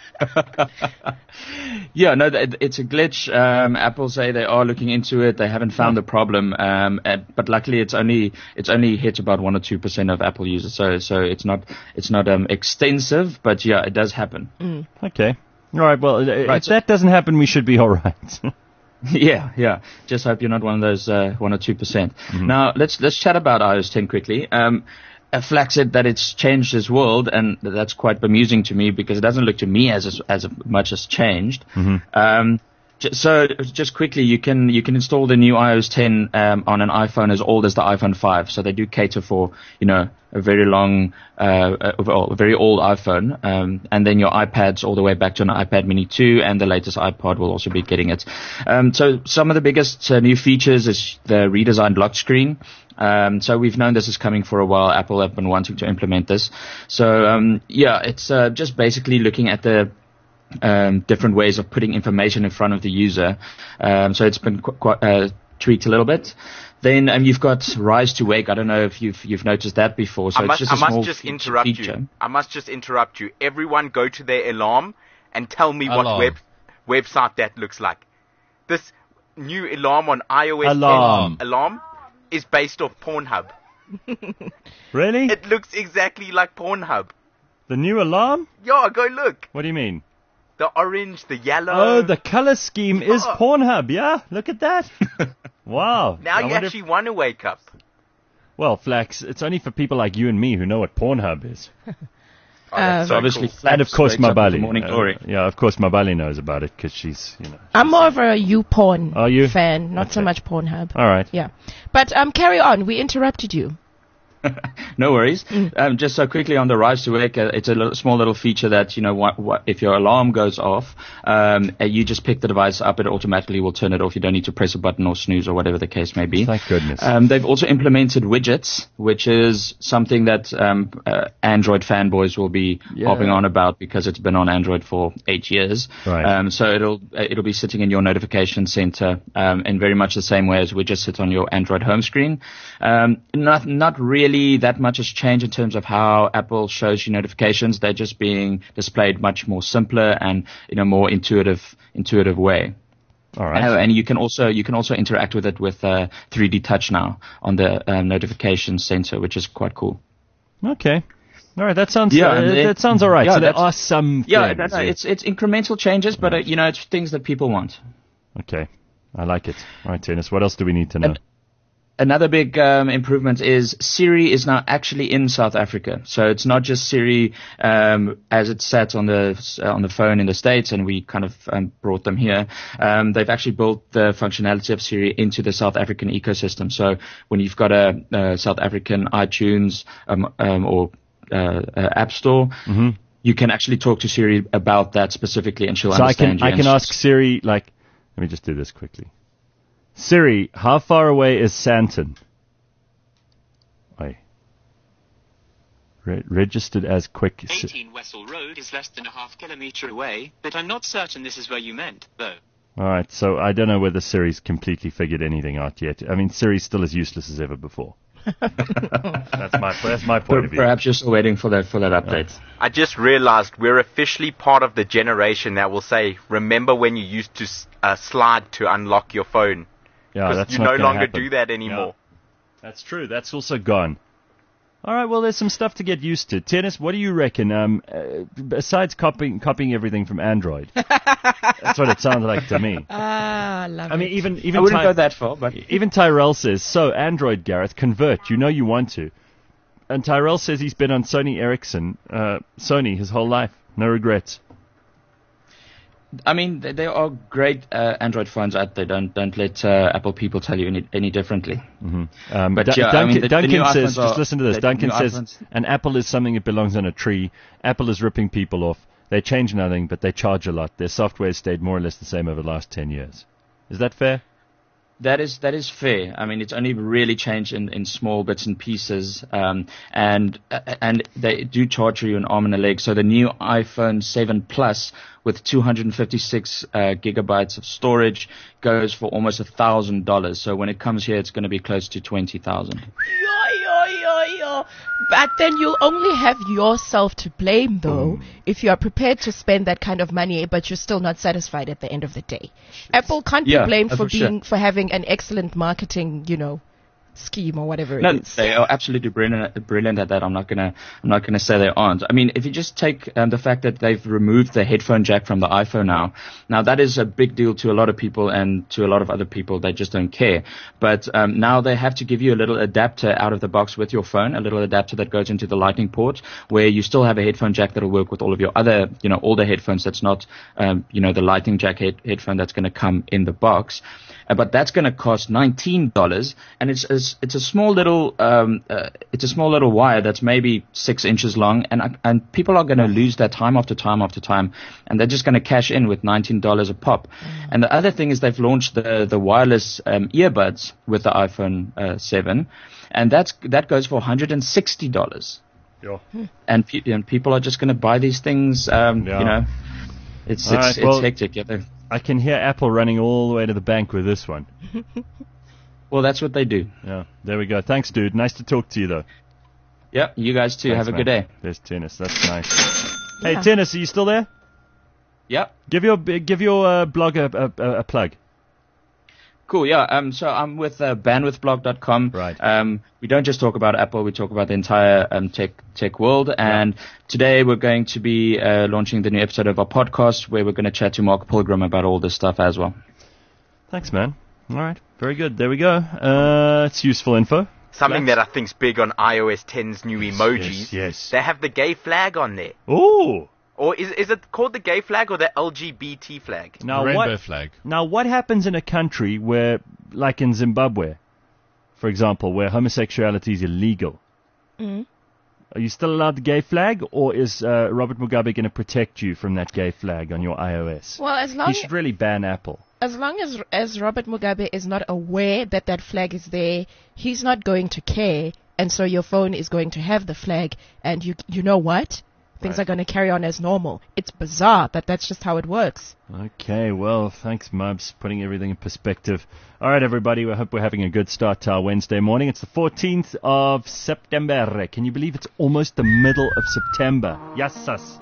yeah, no, th- it's a glitch. Um, Apple say they are looking into it. They haven't found the problem, um, and, but luckily it's only it's only hit about one or two percent of Apple users. So so it's not it's not um, extensive, but yeah, it does happen. Mm. Okay, all right. Well, right, if so that doesn't happen, we should be all right. Yeah, yeah. Just hope you're not one of those uh, one or two percent. Mm-hmm. Now let's let's chat about i O S ten quickly. Um, Flack said that it's changed his world, and that's quite bemusing to me because it doesn't look to me as as, as much as changed. Mm-hmm. Um, j- so just quickly, you can you can install the new i O S ten um, on an iPhone as old as the iPhone five. So they do cater for you know a very long, uh, a very old iPhone, um, and then your iPads all the way back to an iPad Mini two, and the latest iPod will also be getting it. Um, so some of the biggest uh, new features is the redesigned lock screen. Um, so we've known this is coming for a while. Apple have been wanting to implement this. So um, yeah, it's uh, just basically looking at the um, different ways of putting information in front of the user. Um, so it's been qu- qu- uh, tweaked a little bit. Then um, you've got Rise to Wake. I don't know if you've you've noticed that before. So I must, it's just a I small must just feature, interrupt feature. you. I must just interrupt you. Everyone go to their alarm and tell me Alarm. what web website that looks like. This new alarm on iOS Alarm. ten alarm is based off Pornhub. Really? It looks exactly like Pornhub. The new alarm? Yeah, go look. What do you mean? The orange, the yellow. Oh, the color scheme is Yeah. Pornhub. Yeah, look at that. Wow. Now I you wonder actually want to wake up. If, well, Flax, it's only for people like you and me who know what Pornhub is. Oh, that's Um, so obviously, cool. Flax And of course, wakes up with the Mabali. Morning Uh, Glory. yeah, of course, Mabali knows about it because she's, you know. I'm more of a YouPorn Are you? fan, not so Okay. much Pornhub. All right. Yeah, but um, carry on. We interrupted you. No worries. Um, just so quickly on the Rise to Wake, uh, it's a little, small little feature that, you know, what, what, if your alarm goes off, um, uh, you just pick the device up, it automatically will turn it off. You don't need to press a button or snooze or whatever the case may be. Thank goodness. Um, they've also implemented widgets, which is something that um, uh, Android fanboys will be Yeah. hopping on about because it's been on Android for eight years. Right. Um, so it'll uh, it'll be sitting in your notification center um, in very much the same way as widgets sit on your Android home screen. Um, not not really that much has changed in terms of how Apple shows you notifications. They're just being displayed much more simpler and in a more intuitive intuitive way. All right. Oh, and you can also you can also interact with it with uh, three D Touch now on the uh, notification center, which is quite cool. Okay. All right. That sounds. Yeah, uh, and it- that sounds all right. yeah, so there that's- are some. Yeah, things, no, no, it's it's incremental changes, but uh, Right. you know it's things that people want. Okay. I like it. All right, Tennis. What else do we need to know? And- Another big um, improvement is Siri is now actually in South Africa. So it's not just Siri um, as it sat on the uh, on the phone in the States, and we kind of um, brought them here. Um, they've actually built the functionality of Siri into the South African ecosystem. So when you've got a, a South African iTunes um, um, or uh, uh, App Store, Mm-hmm. you can actually talk to Siri about that specifically, and she'll So I understand can you. I can and ask Siri, like, let me just do this quickly. Siri, how far away is Santon? Oi. Re- registered as quick. S- eighteen Wessel Road is less than a half kilometre away, but I'm not certain this is where you meant, though. All right, so I don't know whether Siri's completely figured anything out yet. I mean, Siri's still as useless as ever before. that's my that's my point of view. Perhaps you're still waiting for that for that update. I just realized we're officially part of the generation that will say, remember when you used to uh, slide to unlock your phone? Yeah, Because that's you not no gonna longer happen. do that anymore. That's true. That's also gone. All right. Well, there's some stuff to get used to. Tennis, what do you reckon? Um, uh, besides copying copying everything from Android, that's what it sounds like to me. Ah, love I mean, it. even even I wouldn't Ty- go that far, but even Tyrell says so. Android, Gareth, convert. You know you want to. And Tyrell says he's been on Sony Ericsson, uh, Sony his whole life. No regrets. I mean, they, they are great uh, Android phones out there. Don't don't let uh, Apple people tell you any any differently. Mm-hmm. Um, But Dun- yeah, I Duncan, mean, the- the Duncan new says, iPhones are- just listen to this. the Duncan new says, iPhones- an apple is something that belongs on a tree. Apple is ripping people off. They change nothing, but they charge a lot. Their software has stayed more or less the same over the last ten years. Is that fair? That is that is fair. I mean, it's only really changed in, in small bits and pieces, um, and uh, and they do charge you an arm and a leg. So the new iPhone seven Plus with two hundred fifty-six uh, gigabytes of storage goes for almost a thousand dollars. So when it comes here, it's going to be close to twenty thousand. Yo, yo, yo, yo. But then you'll only have yourself to blame, though, mm. if you are prepared to spend that kind of money, but you're still not satisfied at the end of the day. Apple can't Yeah, be blamed uh, for for being sure. for having an excellent marketing, you know, scheme or whatever No, it is. they are absolutely brilliant, brilliant at that. I'm not gonna, I'm not gonna say they aren't. I mean, if you just take um, the fact that they've removed the headphone jack from the iPhone now, now that is a big deal to a lot of people, and to a lot of other people, they just don't care. But um, now they have to give you a little adapter out of the box with your phone, a little adapter that goes into the Lightning port, where you still have a headphone jack that'll work with all of your other, you know, older headphones. That's not, um, you know, the Lightning jack head, headphone that's going to come in the box. Uh, but that's going to cost nineteen dollars, and it's, it's it's a small little um, uh, it's a small little wire that's maybe six inches long, and and people are going to lose that time after time after time, and they're just going to cash in with nineteen dollars a pop. Mm. And the other thing is they've launched the the wireless um, earbuds with the iPhone uh, seven, and that's that goes for one hundred sixty dollars. Yeah. And, pe- and people are just going to buy these things. Um, Yeah. You know, it's it's, All right, it's well, hectic. Yeah, they're- I can hear Apple running all the way to the bank with this one. Well, that's what they do. Yeah, there we go. Thanks, dude. Nice to talk to you, though. Yep, you guys too. Thanks, Have a man. good day. There's Tennis. That's nice. Yeah. Hey, Tennis, are you still there? Yep. Give your give your uh, blog a, a, a plug. Cool, yeah. Um, so I'm with uh, bandwidth blog dot com. Right. Um, we don't just talk about Apple, we talk about the entire um, tech tech world. And today we're going to be uh, launching the new episode of our podcast where we're going to chat to Mark Pilgrim about all this stuff as well. Thanks, man. All right. Very good. There we go. Uh, it's useful info. Something Flash. that I think's big on iOS ten's new emojis. Yes, yes. They have the gay flag on there. Ooh. Or is is it called the gay flag or the L G B T flag? Now Rainbow what, flag. Now, what happens in a country where, like in Zimbabwe, for example, where homosexuality is illegal? Mm. Are you still allowed the gay flag, or is uh, Robert Mugabe going to protect you from that gay flag on your iOS? Well, as long he should really ban Apple. as long as as Robert Mugabe is not aware that that flag is there, he's not going to care, and so your phone is going to have the flag, and you you know what? Things Right. are going to carry on as normal. It's bizarre, but that's just how it works. Okay, well, thanks, Mubs, putting everything in perspective. All right, everybody, we hope we're having a good start to our Wednesday morning. It's the fourteenth of September. Can you believe it's almost the middle of September? Yes, sus.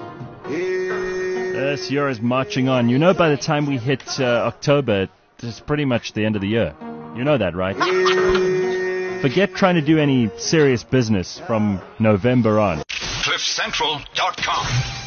This year is marching on. You know, by the time we hit uh, October, it's pretty much the end of the year. You know that, right? Forget trying to do any serious business from November on. cliff central dot com